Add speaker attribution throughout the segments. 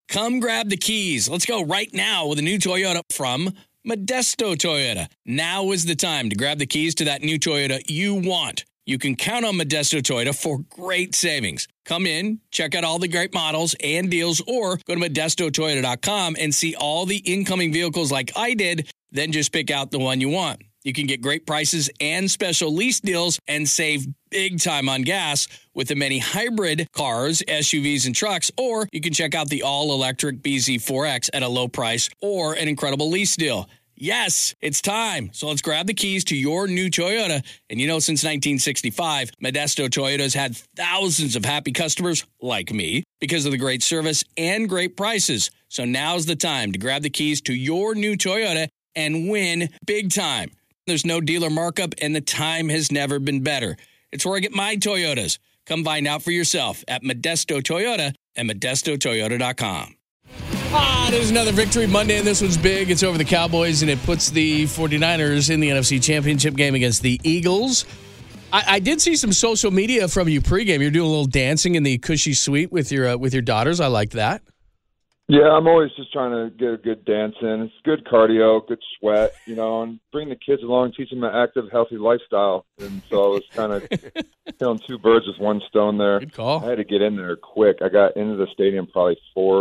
Speaker 1: Come grab the keys. Let's go right now with a new Toyota from Modesto Toyota. Now is the time to grab the keys to that new Toyota you want. You can count on Modesto Toyota for great savings. Come in, check out all the great models and deals, or go to ModestoToyota.com and see all the incoming vehicles like I did, then just pick out the one you want. You can get great prices and special lease deals and save big time on gas with the many hybrid cars, SUVs, and trucks, or you can check out the all-electric BZ4X at a low price or an incredible lease deal. Yes, it's time. So let's grab the keys to your new Toyota. And since 1965, Modesto Toyota's had thousands of happy customers like me because of the great service and great prices. So now's the time to grab the keys to your new Toyota and win big time. There's no dealer markup, and the time has never been better. It's where I get my Toyotas. Come find out for yourself at Modesto Toyota and ModestoToyota.com. There's another Victory Monday, and this one's big. It's over the Cowboys, and it puts the 49ers in the NFC Championship game against the Eagles. I did see some social media from you pregame. You're doing a little dancing in the cushy suite with your daughters. I like that.
Speaker 2: Yeah, I'm always just trying to get a good dance in. It's good cardio, good sweat, and bring the kids along, teach them an active, healthy lifestyle. And so I was kind of killing two birds with one stone there.
Speaker 1: Good call.
Speaker 2: I had to get in there quick. I got into the stadium probably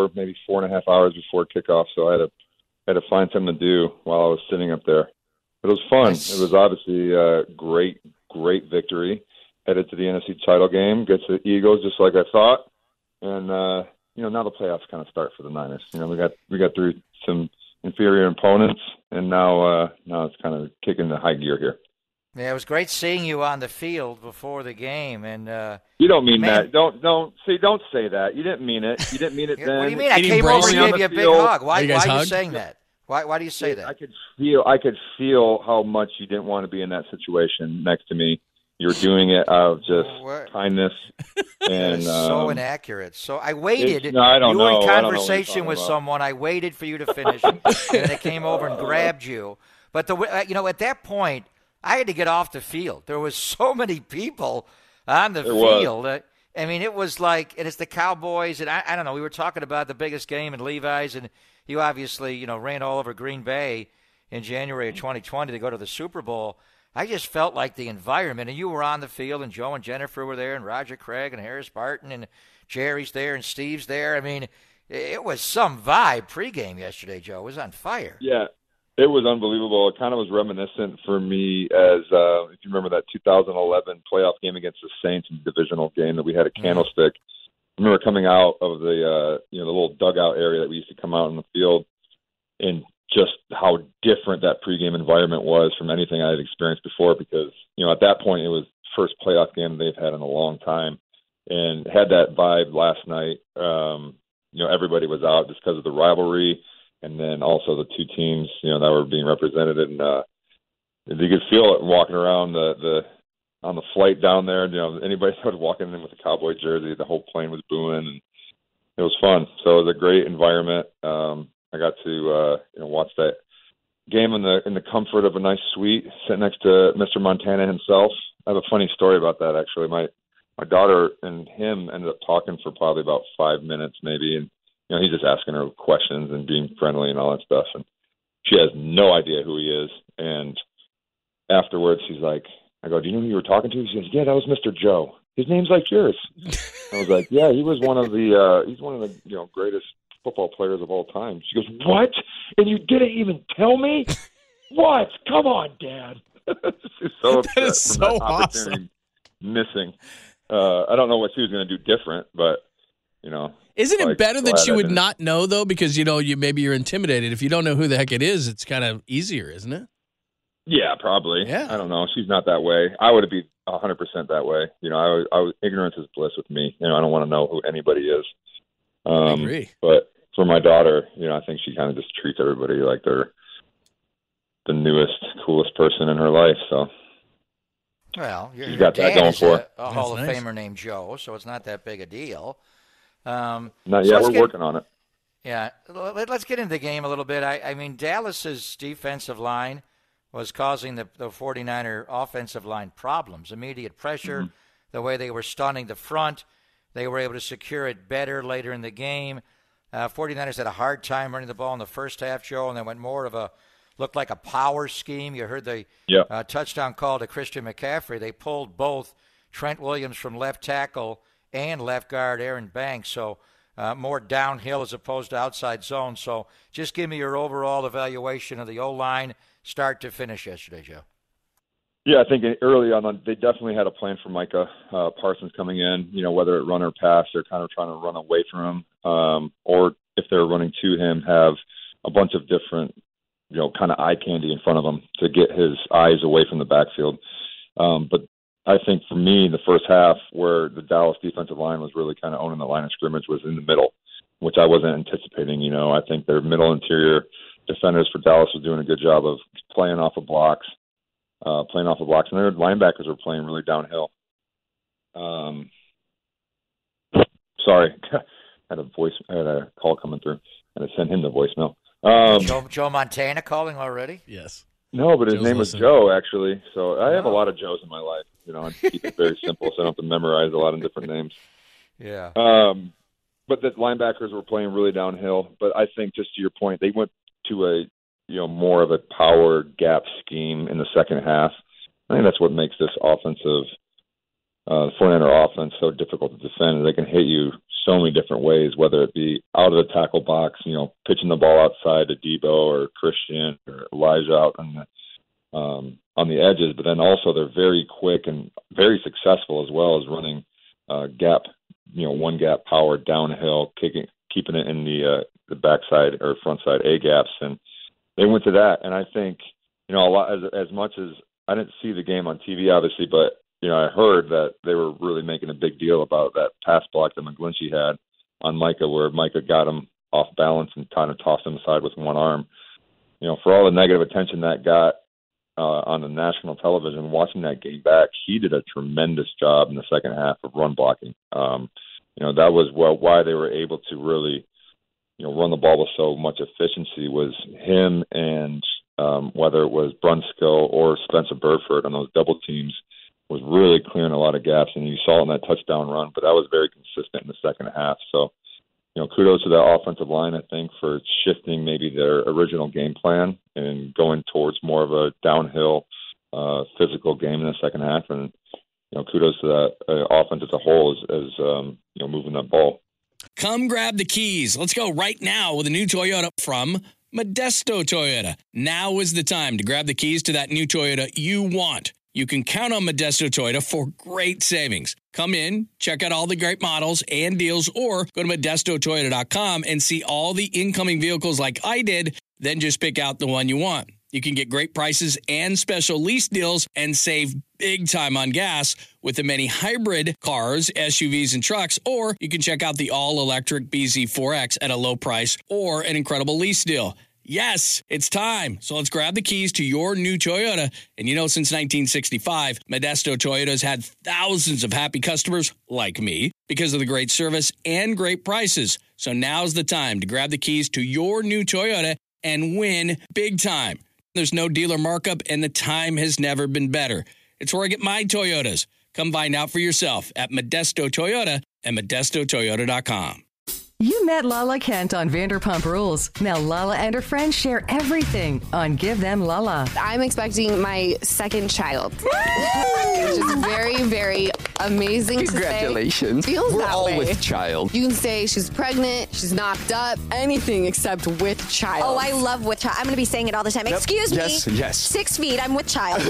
Speaker 2: 4.5 hours before kickoff, so I had to find something to do while I was sitting up there. But it was fun. Nice. It was obviously a great victory. Headed to the NFC title game, gets the Eagles just like I thought, and now the playoffs kind of start for the Niners. We got through some inferior opponents, and now it's kind of kicking the high gear here.
Speaker 3: Yeah, it was great seeing you on the field before the game, and
Speaker 2: you don't mean that. Don't say that. You didn't mean it. You didn't mean it then.
Speaker 3: What do you mean? I came over and gave you a big hug. Why are you saying that? Why do you say that?
Speaker 2: I could feel how much you didn't want to be in that situation next to me. You're doing it out of just kindness. And
Speaker 3: so inaccurate. So I waited.
Speaker 2: I don't know.
Speaker 3: You were in conversation with someone. I waited for you to finish, and then I came over and grabbed you. But at that point, I had to get off the field. There was so many people on the field. I mean, it was like, and it's the Cowboys, and I don't know. We were talking about the biggest game in Levi's, and you obviously ran all over Green Bay in January of 2020 to go to the Super Bowl. I just felt like the environment, and you were on the field, and Joe and Jennifer were there, and Roger Craig and Harris Barton, and Jerry's there, and Steve's there. I mean, it was some vibe pregame yesterday, Joe. It was on fire.
Speaker 2: Yeah, it was unbelievable. It kind of was reminiscent for me as, if you remember that 2011 playoff game against the Saints, divisional game that we had a candlestick. I remember coming out of the the little dugout area that we used to come out in the field, and just how different that pregame environment was from anything I had experienced before, because, at that point it was first playoff game they've had in a long time, and had that vibe last night. Everybody was out just because of the rivalry, and then also the two teams, that were being represented, and you could feel it walking around on the flight down there. Anybody that was walking in with a Cowboy jersey, the whole plane was booing, and it was fun. So it was a great environment. I got to watch that game in the comfort of a nice suite, sitting next to Mr. Montana himself. I have a funny story about that, actually. My daughter and him ended up talking for probably about 5 minutes, maybe, and he's just asking her questions and being friendly and all that stuff, and she has no idea who he is. And afterwards, she's like, I go, "Do you know who you were talking to?" She says, "Yeah, that was Mr. Joe. His name's like yours." I was like, "Yeah, he was one of the greatest football players of all time." She goes, "What? And you didn't even tell me? What? Come on, Dad." She's so upset.
Speaker 1: That is so awesome.
Speaker 2: Missing. I don't know what she was going to do different, but
Speaker 1: Isn't it better that she would not know, though, because maybe you're intimidated. If you don't know who the heck it is, it's kind of easier, isn't it?
Speaker 2: Yeah, probably.
Speaker 1: Yeah.
Speaker 2: I don't know. She's not that way. I would be 100% that way. Ignorance is bliss with me. I don't want to know who anybody is.
Speaker 1: I agree.
Speaker 2: But for my daughter, I think she kind of just treats everybody like they're the newest, coolest person in her life. So,
Speaker 3: well,
Speaker 2: she's got that going for her.
Speaker 3: A Hall of Famer named Joe, so it's not that big a deal.
Speaker 2: Not yet. We're working on it.
Speaker 3: Yeah, let's get into the game a little bit. I mean, Dallas's defensive line was causing the 49er offensive line problems. Immediate pressure, the way they were stunning the front. They were able to secure it better later in the game. 49ers had a hard time running the ball in the first half, Joe, and they went more of looked like a power scheme. You heard the touchdown call to Christian McCaffrey. They pulled both Trent Williams from left tackle and left guard Aaron Banks, so more downhill as opposed to outside zone. So just give me your overall evaluation of the O-line start to finish yesterday, Joe.
Speaker 2: Yeah, I think early on they definitely had a plan for Micah Parsons coming in, whether it run or pass, they're kind of trying to run away from him, or if they're running to him, have a bunch of different, kind of eye candy in front of him to get his eyes away from the backfield. But I think for me, the first half where the Dallas defensive line was really kind of owning the line of scrimmage was in the middle, which I wasn't anticipating. I think their middle interior defenders for Dallas was doing a good job of playing off of blocks, and their linebackers were playing really downhill. Sorry, I had a call coming through, and I sent him the voicemail.
Speaker 3: Joe Montana calling already?
Speaker 4: Yes.
Speaker 2: No, but his name was Joe, actually. So I have a lot of Joes in my life. I keep it very simple, so I don't have to memorize a lot of different names.
Speaker 3: Yeah.
Speaker 2: But the linebackers were playing really downhill. But I think, just to your point, they went to a more of a power gap scheme in the second half. I think that's what makes this offensive 49er offense so difficult to defend. They can hit you so many different ways, whether it be out of the tackle box, pitching the ball outside to Debo or Christian or Elijah out on the edges. But then also they're very quick and very successful as well as running gap, one gap power downhill, keeping it in the backside or front side A gaps, and they went to that. And I think a lot as much as I didn't see the game on TV, obviously, but I heard that they were really making a big deal about that pass block that McGlinchey had on Micah, where Micah got him off balance and kind of tossed him aside with one arm. For all the negative attention that got on the national television, watching that game back, he did a tremendous job in the second half of run blocking. That was why they were able to really, run the ball with so much efficiency was him and whether it was Brunskill or Spencer Burford on those double teams was really clearing a lot of gaps, and you saw it in that touchdown run, but that was very consistent in the second half. So, kudos to the offensive line, I think, for shifting maybe their original game plan and going towards more of a downhill physical game in the second half. And, kudos to that offense as a whole as moving that ball.
Speaker 1: Come grab the keys. Let's go right now with a new Toyota from Modesto Toyota. Now is the time to grab the keys to that new Toyota you want. You can count on Modesto Toyota for great savings. Come in, check out all the great models and deals, or go to ModestoToyota.com and see all the incoming vehicles like I did, then just pick out the one you want. You can get great prices and special lease deals and save big time on gas with the many hybrid cars, SUVs, and trucks, or you can check out the all-electric BZ4X at a low price or an incredible lease deal. Yes, it's time. So let's grab the keys to your new Toyota. And since 1965, Modesto Toyota's had thousands of happy customers like me because of the great service and great prices. So now's the time to grab the keys to your new Toyota and win big time. There's no dealer markup, and the time has never been better. It's where I get my Toyotas. Come find out for yourself at Modesto Toyota and ModestoToyota.com.
Speaker 5: You met Lala Kent on Vanderpump Rules. Now Lala and her friends share everything on Give Them Lala.
Speaker 6: I'm expecting my second child, which is very, very amazing.
Speaker 7: Congratulations.
Speaker 6: To say. Feels
Speaker 7: We're
Speaker 6: that
Speaker 7: all
Speaker 6: way.
Speaker 7: with child.
Speaker 6: You can say she's pregnant, she's knocked up, anything except with child.
Speaker 8: Oh, I love with child. I'm going to be saying it all the time. Yep. Excuse me.
Speaker 7: Yes.
Speaker 8: 6 feet. I'm with child.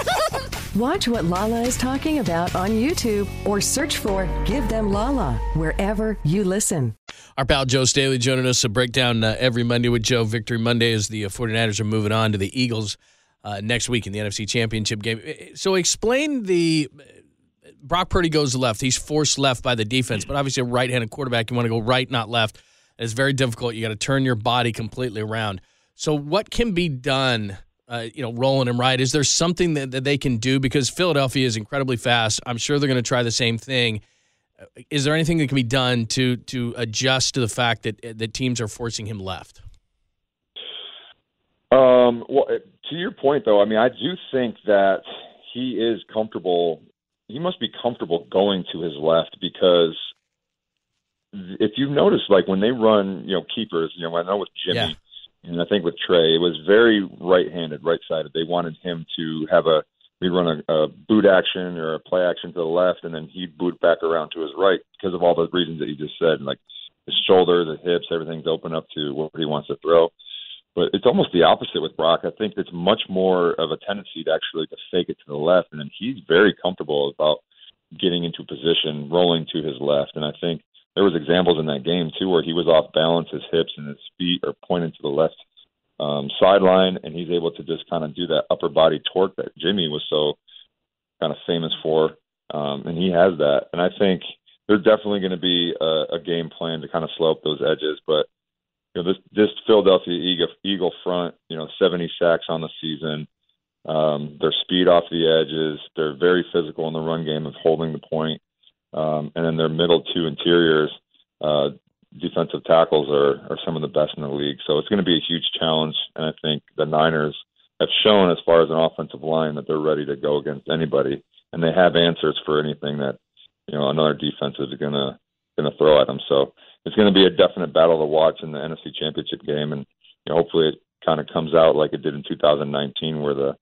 Speaker 5: Watch what Lala is talking about on YouTube or search for Give Them Lala wherever you listen.
Speaker 4: Our pal Joe Staley joining us to break down every Monday with Joe. Victory Monday as the 49ers are moving on to the Eagles next week in the NFC Championship game. So explain Brock Purdy goes left. He's forced left by the defense, but obviously a right-handed quarterback, you want to go right, not left. It's very difficult. You got to turn your body completely around. So what can be done, rolling him right? Is there something that they can do? Because Philadelphia is incredibly fast. I'm sure they're going to try the same thing. Is there anything that can be done to adjust to the fact that teams are forcing him left?
Speaker 2: Well, to your point, though, I do think that he is comfortable. He must be comfortable going to his left because, if you've noticed, like when they run, keepers, I know with Jimmy and I think with Trey, it was very right-handed, right-sided. They wanted him to have we'd run a boot action or a play action to the left, and then he'd boot back around to his right because of all the reasons that you just said, like his shoulder, the hips, everything's open up to where he wants to throw. But it's almost the opposite with Brock. I think it's much more of a tendency to fake it to the left, and then he's very comfortable about getting into position, rolling to his left. And I think there was examples in that game, too, where he was off balance, his hips and his feet are pointed to the left sideline, and he's able to just kind of do that upper body torque that Jimmy was so kind of famous for, and he has that. And I think there's definitely going to be a game plan to kind of slow up those edges, but this Philadelphia Eagle front, 70 sacks on the season, their speed off the edges, they're very physical in the run game of holding the point, and then their middle two interiors, defensive tackles are some of the best in the league. So it's going to be a huge challenge, and I think the Niners have shown as far as an offensive line that they're ready to go against anybody, and they have answers for anything that another defense is going to throw at them. So it's going to be a definite battle to watch in the NFC Championship game, and hopefully it kind of comes out like it did in 2019, where the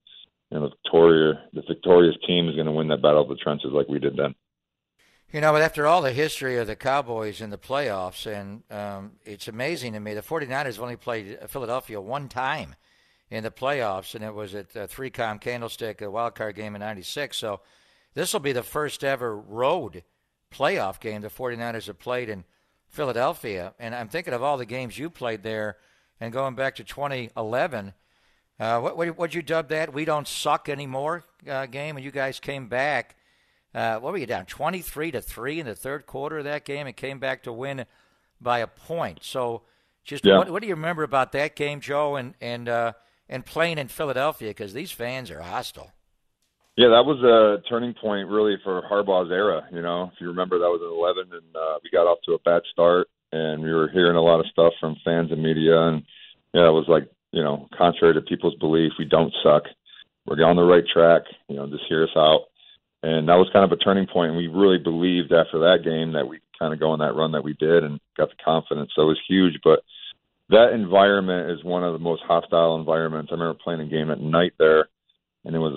Speaker 2: victorious team is going to win that battle of the trenches like we did then.
Speaker 3: But after all the history of the Cowboys in the playoffs, and it's amazing to me, the 49ers have only played Philadelphia one time in the playoffs, and it was at 3Com Candlestick, a wild card game in '96. So this will be the first ever road playoff game the 49ers have played in Philadelphia. And I'm thinking of all the games you played there, and going back to 2011, what'd you dub that? We don't suck anymore game, and you guys came back. What were you down 23-3 in the third quarter of that game and came back to win by a point? So, what do you remember about that game, Joe, and playing in Philadelphia? Because these fans are hostile.
Speaker 2: Yeah, that was a turning point really for Harbaugh's era. If you remember, that was in 11, and we got off to a bad start, and we were hearing a lot of stuff from fans and media, and it was like contrary to people's belief, we don't suck. We're on the right track. Just hear us out. And that was kind of a turning point, and we really believed after that game that we kind of go on that run that we did and got the confidence. So it was huge. But that environment is one of the most hostile environments. I remember playing a game at night there, and it was,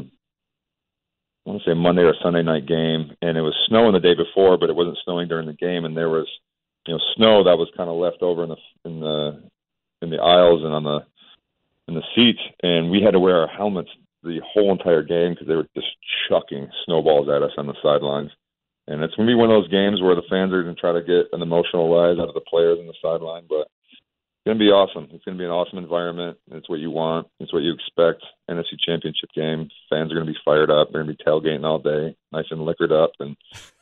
Speaker 2: I want to say a Monday or Sunday night game, and it was snowing the day before, but it wasn't snowing during the game, and there was snow that was kind of left over in the aisles and in the seats, and we had to wear our helmets the whole entire game because they were just chucking snowballs at us on the sidelines. And it's going to be one of those games where the fans are going to try to get an emotional rise out of the players on the sideline, but it's going to be awesome. It's going to be an awesome environment. It's what you want. It's what you expect. NFC Championship game. Fans are going to be fired up. They're going to be tailgating all day, nice and liquored up. And,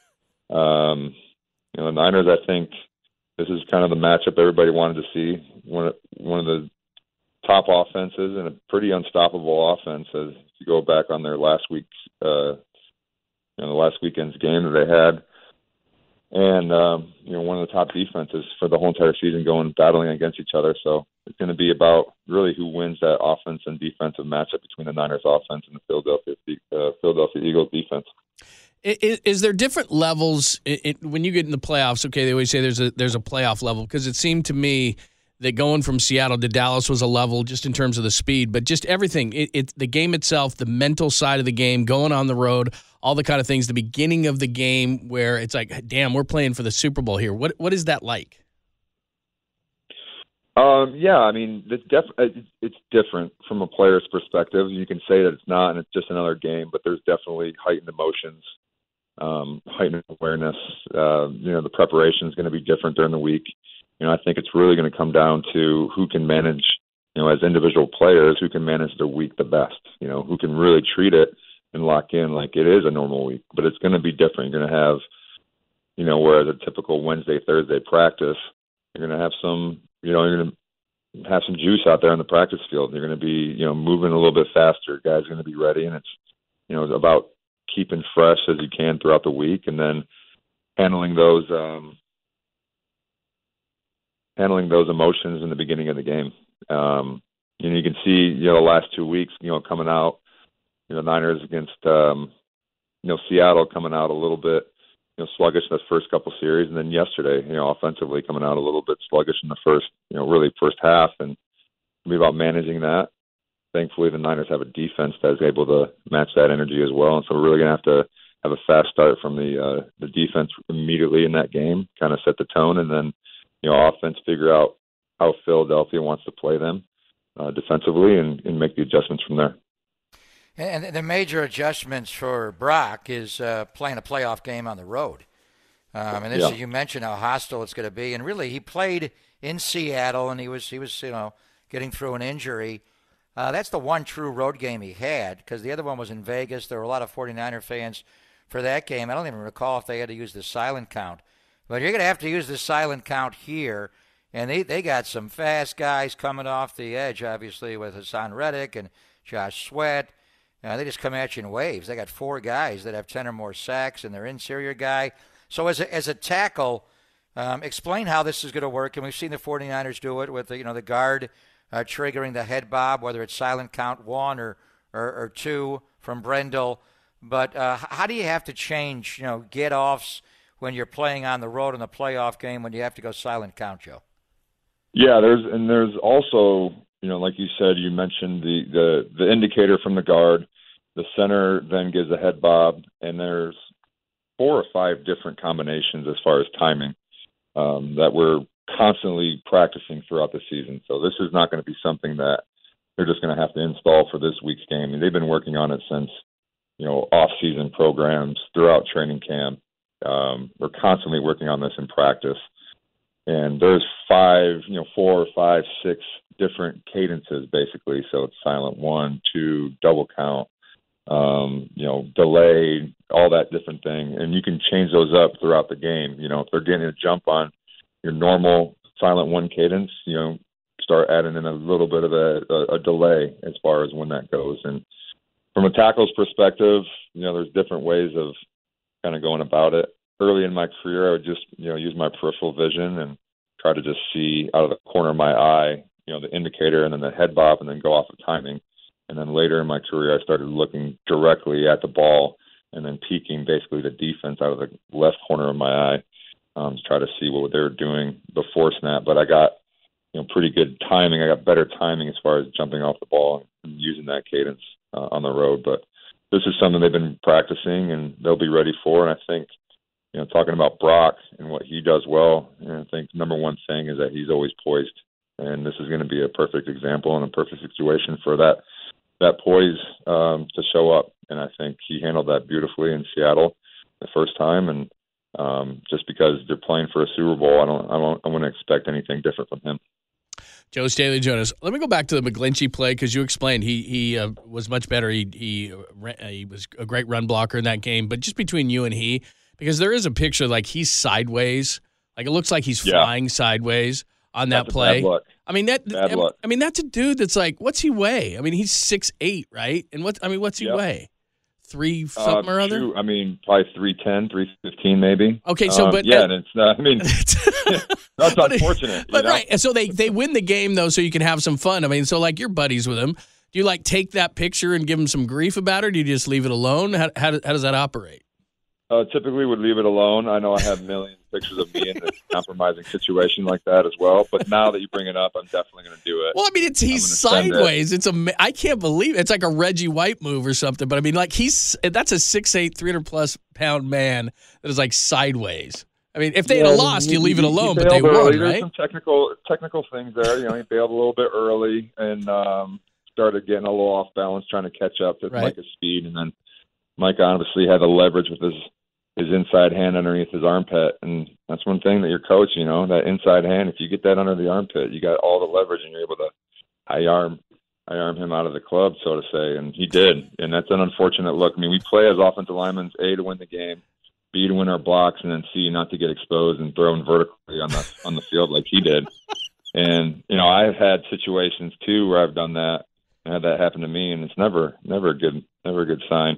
Speaker 2: the Niners, I think this is kind of the matchup everybody wanted to see. One of the top offenses and a pretty unstoppable offense as you go back on their last week's, the last weekend's game that they had. And, one of the top defenses for the whole entire season battling against each other. So it's going to be about really who wins that offense and defensive matchup between the Niners offense and the Philadelphia Eagles defense.
Speaker 4: Is there different levels when you get in the playoffs? Okay, they always say there's a playoff level, because it seemed to me that going from Seattle to Dallas was a level just in terms of the speed, but just everything. The game itself, the mental side of the game, going on the road, all the kind of things, the beginning of the game where it's like, damn, we're playing for the Super Bowl here. What is that like? It's different from a player's perspective. You can say that it's not, and it's just another game, but there's definitely heightened emotions, heightened awareness. The preparation is going to be different during the week. I think it's really going to come down to who can manage, as individual players, who can manage their week the best, who can really treat it and lock in like it is a normal week. But it's going to be different. You're going to have, whereas a typical Wednesday, Thursday practice, you're going to have some, you're going to have some juice out there on the practice field. You're going to be, moving a little bit faster. Guys are going to be ready, and it's, about keeping fresh as you can throughout the week, and then handling those emotions in the beginning of the game. You can see, the last 2 weeks, coming out, Niners against, Seattle coming out a little bit
Speaker 2: sluggish the first couple series, and then yesterday, offensively coming out a little bit sluggish in the first, really first half, and it'll be about managing that. Thankfully, the Niners have a defense that's able to match that energy as well, and so we're really going to have a fast start from the defense immediately in that game, kind of set the tone, and then, offense figure out how Philadelphia wants to play them defensively and make the adjustments from there.
Speaker 3: And the major adjustments for Brock is playing a playoff game on the road. And this, you mentioned how hostile it's going to be. And really, he played in Seattle, and he was getting through an injury. That's the one true road game he had, because the other one was in Vegas. There were a lot of 49er fans for that game. I don't even recall if they had to use the silent count. But you're going to have to use the silent count here. And they got some fast guys coming off the edge, obviously, with Hassan Reddick and Josh Sweat. They just come at you in waves. They got 4 guys that have 10 or more sacks, and their interior guy. So as a tackle, explain how this is going to work. And we've seen the 49ers do it with the guard triggering the head bob, whether it's silent count 1 or 2 from Brendel. But how do you have to change, get-offs when you're playing on the road in the playoff game when you have to go silent count, Joe?
Speaker 2: Yeah, there's also, like you said, you mentioned the indicator from the guard. The center then gives a head bob, and there's 4 or 5 different combinations as far as timing that we're constantly practicing throughout the season. So this is not going to be something that they're just going to have to install for this week's game. I mean, they've been working on it since, off-season programs throughout training camp. We're constantly working on this in practice. And there's 4 or 5, 6 different cadences, basically. So it's silent 1, 2, double count, delay, all that different thing. And you can change those up throughout the game. If they're getting a jump on your normal silent 1 cadence, start adding in a little bit of a delay as far as when that goes. And from a tackle's perspective, there's different ways of kind of going about it. Early in my career, I would just, use my peripheral vision and try to just see out of the corner of my eye, the indicator and then the head bob and then go off of timing. And then later in my career, I started looking directly at the ball and then peeking basically the defense out of the left corner of my eye to try to see what they were doing before snap. But I got, pretty good timing. I got better timing as far as jumping off the ball and using that cadence on the road. But this is something they've been practicing and they'll be ready for. And I think, talking about Brock and what he does well, I think number one thing is that he's always poised. And this is going to be a perfect example and a perfect situation for that poise to show up. And I think he handled that beautifully in Seattle the first time. And just because they're playing for a Super Bowl, I wouldn't expect anything different from him.
Speaker 4: Joe Staley Jonas. Let me go back to the McGlinchey play because you explained he was much better. He was a great run blocker in that game. But just between you and he, because there is a picture like he's sideways, like it looks like he's flying sideways on that play.
Speaker 2: Bad luck.
Speaker 4: I mean that's a dude that's like, what's he weigh? I mean he's 6'8", right? And what's he weigh? 3 something or other?
Speaker 2: Probably 310, 315 maybe.
Speaker 4: Okay, so but
Speaker 2: and it's not. That's unfortunate.
Speaker 4: But right, and so they win the game though, so you can have some fun. I mean, so like you're buddies with him. Do you like take that picture and give him some grief about it, or do you just leave it alone? How does that operate?
Speaker 2: Typically would leave it alone. I know I have millions of pictures of me in a compromising situation like that as well. But now that you bring it up, I'm definitely going to do it.
Speaker 4: Well, I mean, he's sideways. I can't believe it. It's like a Reggie White move or something. But I mean, like that's a 6'8", 300+ pound man that is like sideways. I mean, if they had lost, you leave it alone. But they won,
Speaker 2: There's
Speaker 4: right?
Speaker 2: some technical things there. He bailed a little bit early and started getting a little off balance, trying to catch up to Micah's speed, and then Mike obviously had the leverage with his inside hand underneath his armpit. And that's one thing that your coach, that inside hand, if you get that under the armpit, you got all the leverage and you're able to high arm him out of the club, so to say. And he did. And that's an unfortunate look. I mean, we play as offensive linemen, A, to win the game, B, to win our blocks, and then C, not to get exposed and thrown vertically on the field like he did. And, I've had situations too where I've done that and had that happen to me, and it's never a good sign.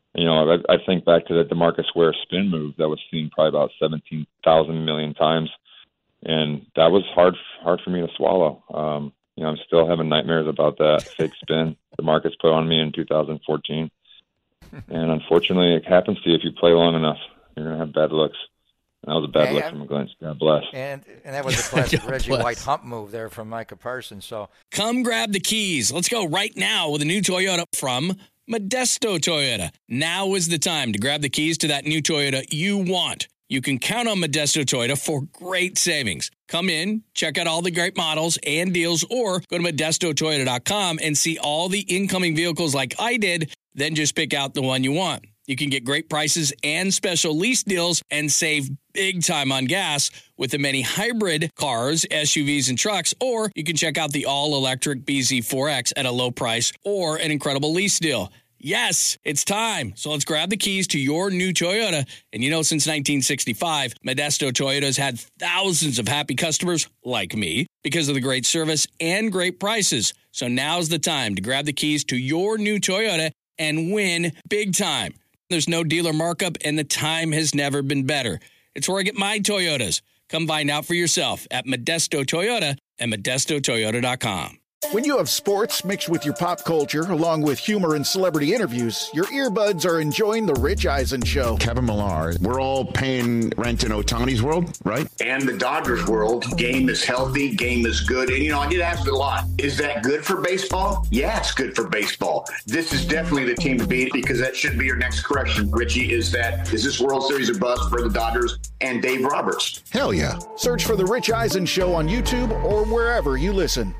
Speaker 2: I think back to the DeMarcus Ware spin move that was seen probably about 17,000 million times, and that was hard for me to swallow. I'm still having nightmares about that fake spin DeMarcus put on me in 2014, and unfortunately, it happens to you if you play long enough. You're going to have bad looks. And that was a bad look from McGlinch. God bless.
Speaker 3: And that was a classic Reggie White hump move there from Micah Parsons. So
Speaker 1: come grab the keys. Let's go right now with a new Toyota from Modesto Toyota. Now is the time to grab the keys to that new Toyota you want. You can count on Modesto Toyota for great savings. Come in, check out all the great models and deals, or go to ModestoToyota.com and see all the incoming vehicles like I did, then just pick out the one you want. You can get great prices and special lease deals and save big time on gas with the many hybrid cars, SUVs, and trucks, or you can check out the all-electric BZ4X at a low price or an incredible lease deal. Yes, it's time. So let's grab the keys to your new Toyota. And since 1965, Modesto Toyota's had thousands of happy customers like me because of the great service and great prices. So now's the time to grab the keys to your new Toyota and win big time. There's no dealer markup, and the time has never been better. It's where I get my Toyotas. Come find out for yourself at Modesto Toyota and ModestoToyota.com.
Speaker 7: When you have sports mixed with your pop culture, along with humor and celebrity interviews, your earbuds are enjoying The Rich Eisen Show.
Speaker 9: Kevin Millar, we're all paying rent in Ohtani's world, right?
Speaker 10: And the Dodgers world. Game is healthy, game is good. And, I get asked a lot, is that good for baseball? Yeah, it's good for baseball. This is definitely the team to beat, because that should be your next correction, Richie, is this World Series a bust for the Dodgers and Dave Roberts?
Speaker 7: Hell yeah. Search for The Rich Eisen Show on YouTube or wherever you listen.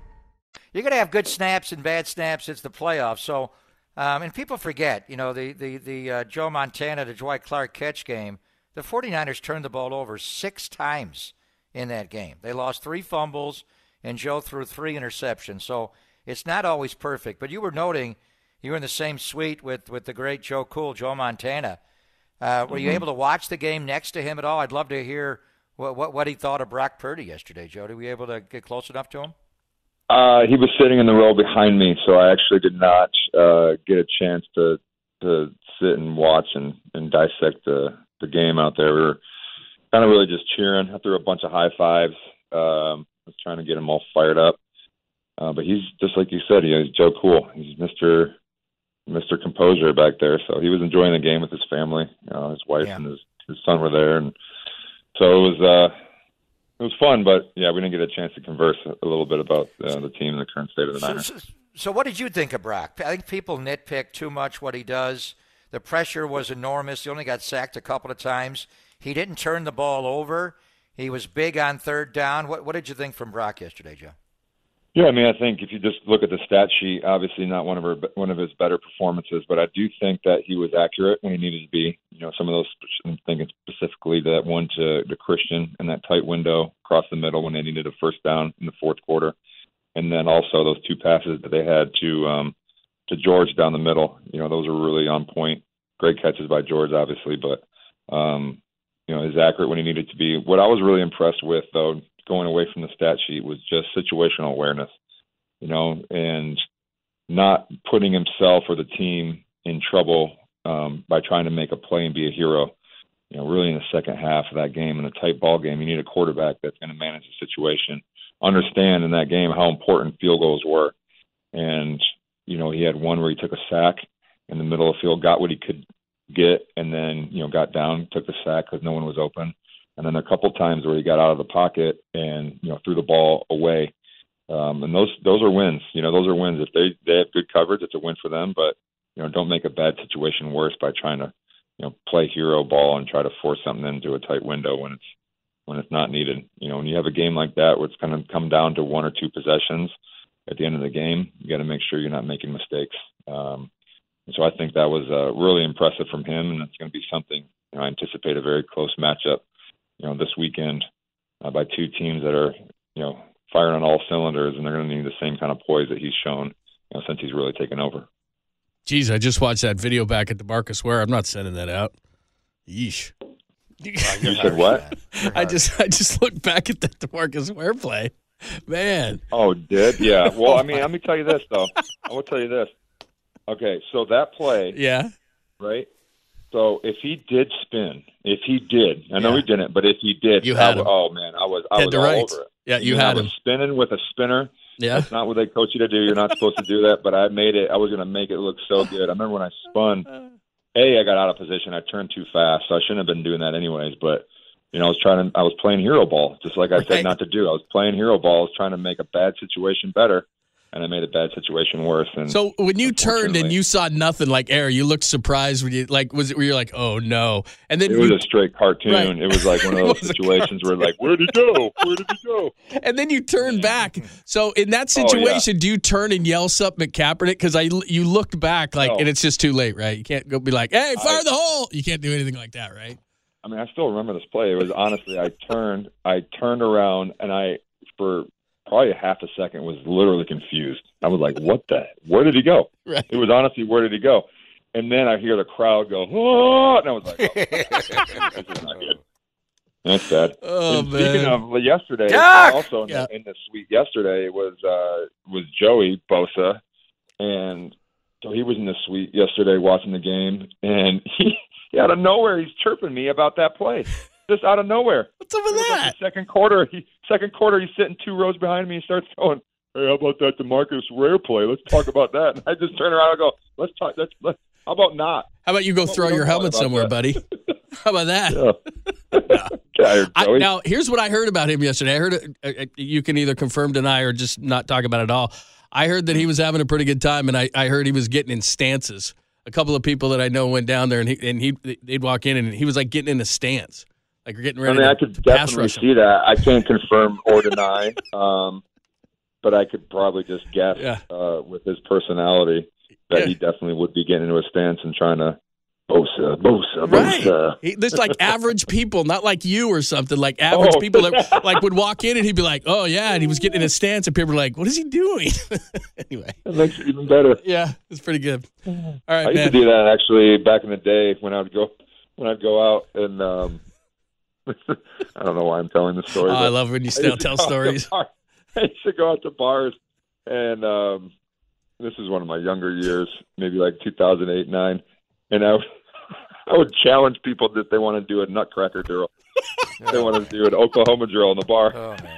Speaker 3: You're going to have good snaps and bad snaps. It's the playoffs. So, and people forget, the Joe Montana to Dwight Clark catch game, the 49ers turned the ball over 6 times in that game. They lost 3 fumbles, and Joe threw 3 interceptions. So it's not always perfect. But you were noting you were in the same suite with the great Joe Cool, Joe Montana. Were you able to watch the game next to him at all? I'd love to hear what he thought of Brock Purdy yesterday, Joe. Were you able to get close enough to him?
Speaker 2: He was sitting in the row behind me, so I actually did not get a chance to sit and watch and dissect the game out there. We were kind of really just cheering. I threw a bunch of high fives. I was trying to get him all fired up. But he's just like you said, he's Joe Cool. He's Mr. Composure back there. So he was enjoying the game with his family. His wife and his son were there, and so it was fun, but, we didn't get a chance to converse a little bit about the team and the current state of the Niners.
Speaker 3: So what did you think of Brock? I think people nitpick too much what he does. The pressure was enormous. He only got sacked a couple of times. He didn't turn the ball over. He was big on third down. What did you think from Brock yesterday, Joe?
Speaker 2: Yeah, I think if you just look at the stat sheet, obviously not one of his better performances, but I do think that he was accurate when he needed to be. Some of those, I'm thinking specifically that one to Christian in that tight window across the middle when they needed a first down in the fourth quarter, and then also those 2 passes that they had to George down the middle. Those are really on point. Great catches by George, obviously, but he's accurate when he needed to be. What I was really impressed with, though, going away from the stat sheet, was just situational awareness, and not putting himself or the team in trouble by trying to make a play and be a hero. Really in the second half of that game, in a tight ball game, you need a quarterback that's going to manage the situation, understand in that game how important field goals were. And, he had one where he took a sack in the middle of the field, got what he could get, and then, got down, took the sack because no one was open. And then a couple times where he got out of the pocket and, threw the ball away. And those are wins. Those are wins. If they have good coverage, it's a win for them. But, don't make a bad situation worse by trying to, play hero ball and try to force something into a tight window when it's not needed. When you have a game like that where it's going to come down to 1 or 2 possessions at the end of the game, you got to make sure you're not making mistakes. So I think that was really impressive from him, and it's going to be something. I anticipate a very close matchup. This weekend by 2 teams that are, firing on all cylinders, and they're going to need the same kind of poise that he's shown, since he's really taken over.
Speaker 4: Geez, I just watched that video back at DeMarcus Ware. I'm not sending that out. Yeesh.
Speaker 2: You said what?
Speaker 4: I just looked back at that DeMarcus Ware play. Man.
Speaker 2: Oh, did? Yeah. Well, let me tell you this, though. I will tell you this. Okay, so that play.
Speaker 4: Yeah.
Speaker 2: Right? So if he did spin, I know he didn't, but if he did,
Speaker 4: you had him.
Speaker 2: Oh man, I was all over it.
Speaker 4: Yeah, you had him
Speaker 2: spinning with a spinner.
Speaker 4: Yeah,
Speaker 2: that's not what they coach you to do. You're not supposed to do that, but I was going to make it look so good. I remember when I spun I got out of position. I turned too fast, so I shouldn't have been doing that anyways. But I was playing hero ball, just like I said not to do. I was playing hero ball. I was trying to make a bad situation better, and I made a bad situation worse. And
Speaker 4: so when you turned and you saw nothing, like air, you looked surprised when you were you like, oh no? And then
Speaker 2: it was a straight cartoon. Right. It was like one of those situations where like, where'd he go? Where did he go?
Speaker 4: And then you turn back. So in that situation, do you turn and yell something at Kaepernick? Because you looked back and it's just too late, right? You can't go be like, hey, fire the hole. You can't do anything like that, right?
Speaker 2: I mean, I still remember this play. It was honestly, I turned around, and for probably a half a second, was literally confused. I was like, where did he go? Right. It was honestly, where did he go? And then I hear the crowd go, oh, and I was like, this is not good. That's bad.
Speaker 4: Oh, man.
Speaker 2: Speaking of yesterday, also in the suite yesterday was Joey Bosa, and so he was in the suite yesterday watching the game, and he out of nowhere, he's chirping me about that play. Just out of nowhere.
Speaker 4: What's up with that?
Speaker 2: Like second quarter, he's sitting 2 rows behind me. He starts going, hey, how about that DeMarcus Ware play? Let's talk about that. And I just turn around and go, let's talk. How about not?
Speaker 4: How about you go throw your helmet somewhere, buddy? How about that?
Speaker 2: Yeah.
Speaker 4: Now, here's what I heard about him yesterday. I heard you can either confirm, deny, or just not talk about it at all. I heard that he was having a pretty good time, and I heard he was getting in stances. A couple of people that I know went down there, and they'd walk in, and he was like getting in a stance, like we're getting ready.
Speaker 2: I could definitely see that. I can't confirm or deny, but I could probably just guess with his personality that he definitely would be getting into a stance and trying to Bosa.
Speaker 4: Right. There's like average people, not like you or something, like average people that like would walk in and he'd be like, oh, yeah, and he was getting in a stance and people were like, what is he doing? Anyway.
Speaker 2: That makes it even better.
Speaker 4: Yeah, it's pretty good. All right,
Speaker 2: I used to do that actually back in the day when I'd go out and I don't know why I'm telling this story.
Speaker 4: I love when you still tell stories.
Speaker 2: I used to go out to bars and this is one of my younger years, maybe like 2008, 2009, and I would challenge people that they want to do a nutcracker drill. They want to do an Oklahoma drill in the bar. Oh, man.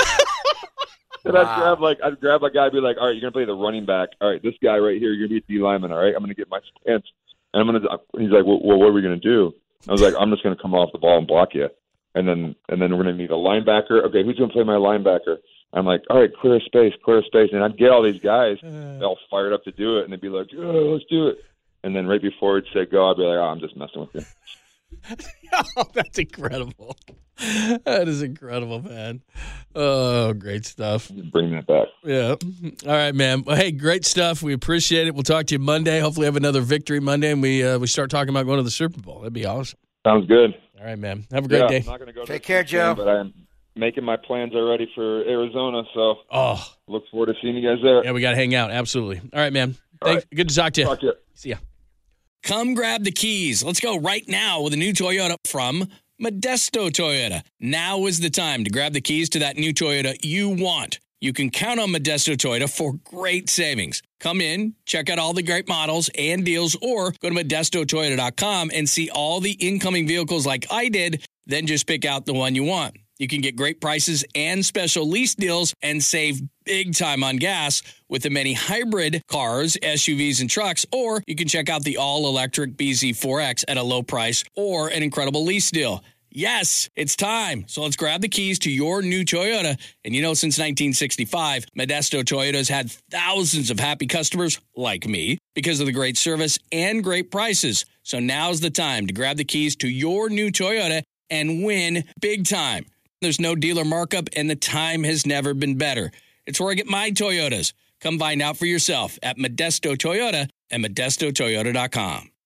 Speaker 2: And I'd grab a guy and be like, all right, you're going to play the running back. All right, this guy right here, you're going to be the lineman. All right, I'm going to get my stance. And he's like, well, what are we going to do? I was like, I'm just going to come off the ball and block you. And then we're going to need a linebacker. Okay, who's going to play my linebacker? I'm like, all right, clear space. And I'd get all these guys all fired up to do it. And they'd be like, oh, let's do it. And then right before it'd say go, I'd be like, oh, I'm just messing with you.
Speaker 4: Oh, that's incredible. That is incredible, man. Oh, great stuff.
Speaker 2: Bring that back.
Speaker 4: Yeah. All right, man. Well, hey, great stuff. We appreciate it. We'll talk to you Monday. Hopefully have another victory Monday, and we start talking about going to the Super Bowl. That'd be awesome.
Speaker 2: Sounds good.
Speaker 4: All right, man. Have a great day.
Speaker 2: I'm not gonna go
Speaker 3: Take care, Joe.
Speaker 2: But I'm making my plans already for Arizona, so look forward to seeing you guys there.
Speaker 4: Yeah, we got to hang out. Absolutely. All right, man. Thanks. Right. Good to talk to you.
Speaker 2: Talk to you.
Speaker 4: See ya.
Speaker 1: Come grab the keys. Let's go right now with a new Toyota from Modesto Toyota. Now is the time to grab the keys to that new Toyota you want. You can count on Modesto Toyota for great savings. Come in, check out all the great models and deals, or go to ModestoToyota.com and see all the incoming vehicles like I did, then just pick out the one you want. You can get great prices and special lease deals and save big time on gas with the many hybrid cars, SUVs, and trucks, or you can check out the all-electric BZ4X at a low price or an incredible lease deal. Yes, it's time. So let's grab the keys to your new Toyota. And since 1965, Modesto Toyota has had thousands of happy customers like me because of the great service and great prices. So now's the time to grab the keys to your new Toyota and win big time. There's no dealer markup, and the time has never been better. It's where I get my Toyotas. Come find out for yourself at Modesto Toyota and ModestoToyota.com.